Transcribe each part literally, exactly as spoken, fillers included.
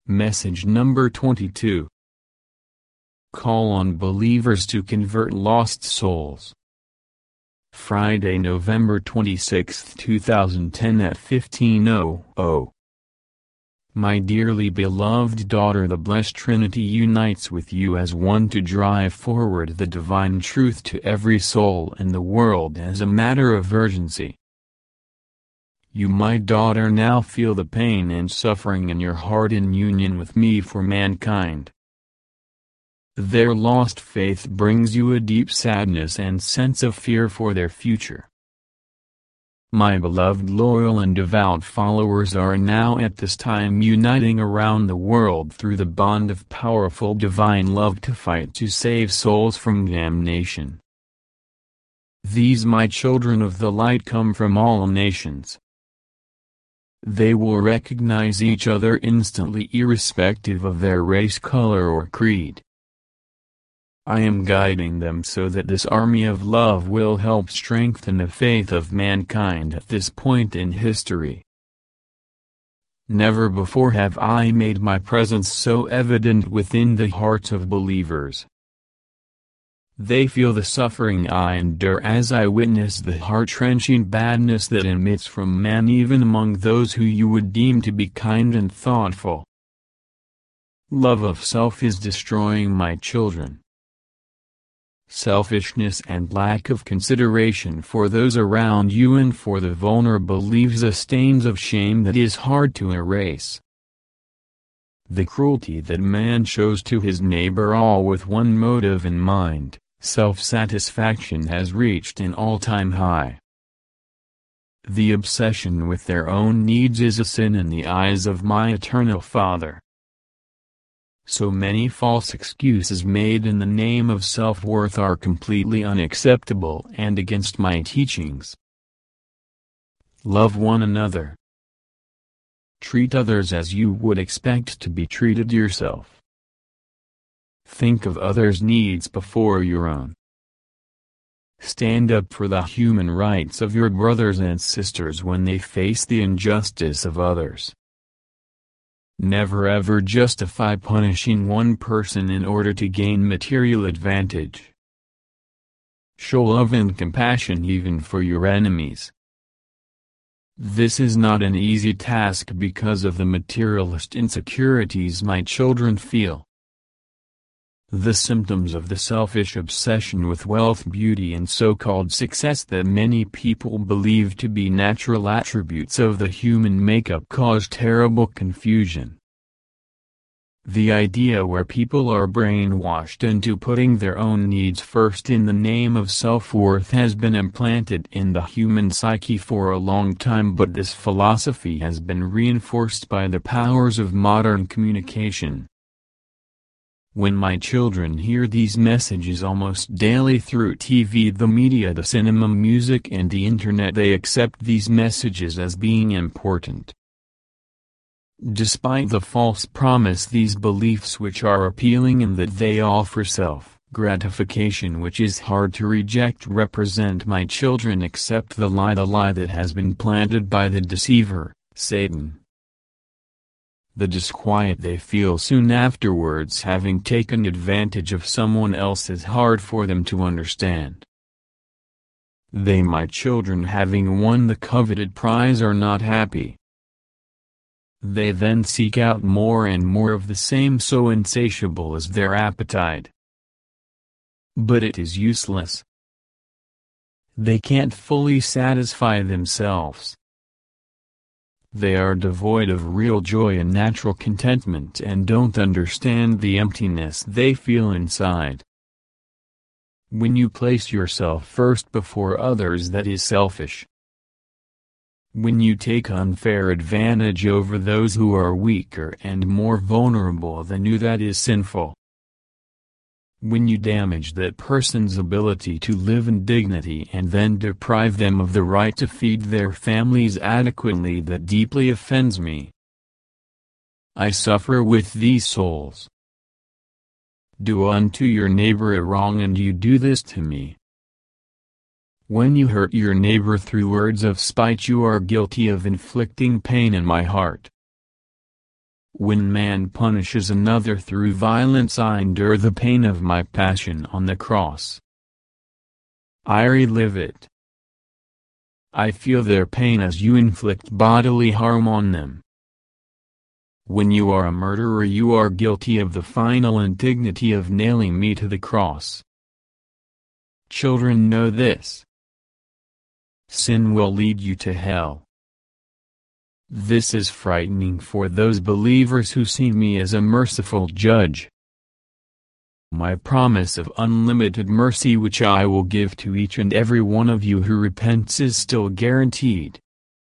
Message number twenty-two. Call on believers to convert lost souls. Friday, November twenty-sixth, two thousand ten at fifteen hundred. My dearly beloved daughter, the Blessed Trinity unites with you as one to drive forward the divine truth to every soul in the world as a matter of urgency. You, my daughter, now feel the pain and suffering in your heart in union with me for mankind. Their lost faith brings you a deep sadness and sense of fear for their future. My beloved, loyal and devout followers are now at this time uniting around the world through the bond of powerful divine love to fight to save souls from damnation. These, my children of the light, come from all nations. They will recognize each other instantly, irrespective of their race, color or creed. I am guiding them so that this army of love will help strengthen the faith of mankind at this point in history. Never before have I made my presence so evident within the hearts of believers. They feel the suffering I endure as I witness the heart-wrenching badness that emits from man, even among those who you would deem to be kind and thoughtful. Love of self is destroying my children. Selfishness and lack of consideration for those around you and for the vulnerable leaves a stains of shame that is hard to erase. The cruelty that man shows to his neighbor, all with one motive in mind, self-satisfaction, has reached an all-time high. The obsession with their own needs is a sin in the eyes of my eternal Father. So many false excuses made in the name of self-worth are completely unacceptable and against my teachings. Love one another. Treat others as you would expect to be treated yourself. Think of others' needs before your own. Stand up for the human rights of your brothers and sisters when they face the injustice of others. Never ever justify punishing one person in order to gain material advantage. Show love and compassion even for your enemies. This is not an easy task because of the materialist insecurities my children feel. The symptoms of the selfish obsession with wealth, beauty and so-called success that many people believe to be natural attributes of the human makeup cause terrible confusion. The idea where people are brainwashed into putting their own needs first in the name of self-worth has been implanted in the human psyche for a long time, but this philosophy has been reinforced by the powers of modern communication. When my children hear these messages almost daily through T V, the media, the cinema, music and the internet, they accept these messages as being important. Despite the false promise, these beliefs which are appealing in that they offer self-gratification which is hard to reject, represent my children accept the lie, the lie that has been planted by the deceiver, Satan. The disquiet they feel soon afterwards, having taken advantage of someone else, is hard for them to understand. They, my children, having won the coveted prize, are not happy. They then seek out more and more of the same, so insatiable is their appetite. But it is useless. They can't fully satisfy themselves. They are devoid of real joy and natural contentment and don't understand the emptiness they feel inside. When you place yourself first before others, that is selfish. When you take unfair advantage over those who are weaker and more vulnerable than you, that is sinful. When you damage that person's ability to live in dignity and then deprive them of the right to feed their families adequately, that deeply offends me. I suffer with these souls. Do unto your neighbor a wrong and you do this to me. When you hurt your neighbor through words of spite, you are guilty of inflicting pain in my heart. When man punishes another through violence, I endure the pain of my passion on the cross. I relive it. I feel their pain as you inflict bodily harm on them. When you are a murderer, you are guilty of the final indignity of nailing me to the cross. Children, know this. Sin will lead you to hell. This is frightening for those believers who see me as a merciful judge. My promise of unlimited mercy, which I will give to each and every one of you who repents, is still guaranteed.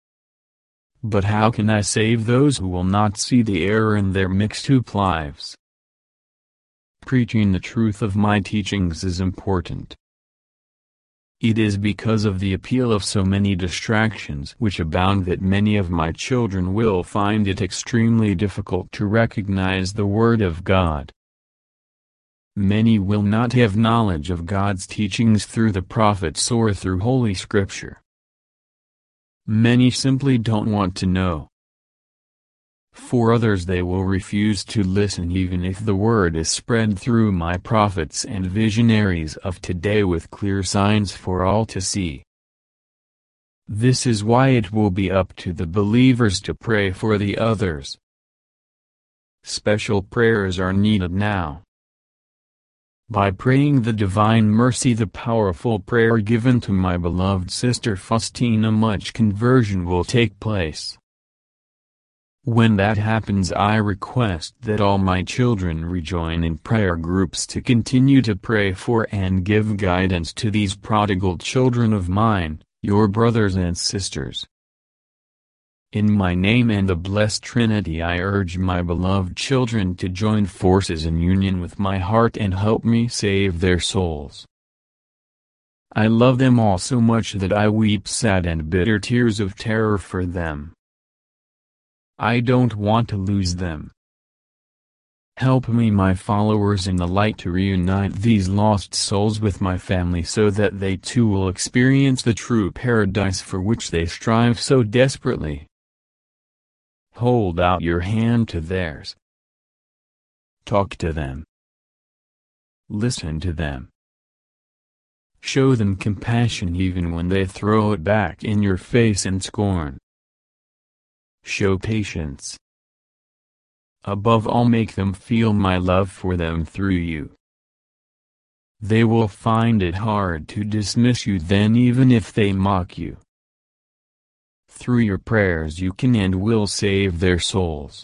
But how can I save those who will not see the error in their mixed-up lives? Preaching the truth of my teachings is important. It is because of the appeal of so many distractions which abound that many of my children will find it extremely difficult to recognize the Word of God. Many will not have knowledge of God's teachings through the prophets or through Holy Scripture. Many simply don't want to know. For others, they will refuse to listen even if the word is spread through my prophets and visionaries of today with clear signs for all to see. This is why it will be up to the believers to pray for the others. Special prayers are needed now. By praying the Divine Mercy, the powerful prayer given to my beloved sister Faustina, much conversion will take place. When that happens, I request that all my children rejoin in prayer groups to continue to pray for and give guidance to these prodigal children of mine, your brothers and sisters. In my name and the blessed Trinity, I urge my beloved children to join forces in union with my heart and help me save their souls. I love them all so much that I weep sad and bitter tears of terror for them. I don't want to lose them. Help me, my followers in the light, to reunite these lost souls with my family so that they too will experience the true paradise for which they strive so desperately. Hold out your hand to theirs. Talk to them. Listen to them. Show them compassion even when they throw it back in your face in scorn. Show patience. Above all, make them feel my love for them through you. They will find it hard to dismiss you then, even if they mock you. Through your prayers you can and will save their souls.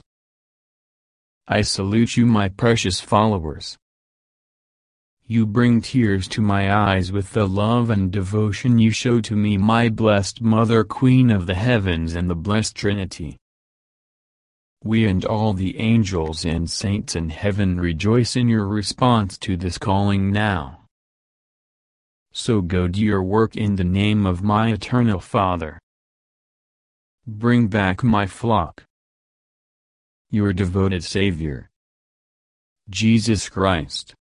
I salute you, my precious followers. You bring tears to my eyes with the love and devotion you show to me, my blessed Mother, Queen of the heavens and the blessed Trinity. We and all the angels and saints in heaven rejoice in your response to this calling now. So go do your work in the name of my eternal Father. Bring back my flock. Your devoted Savior, Jesus Christ.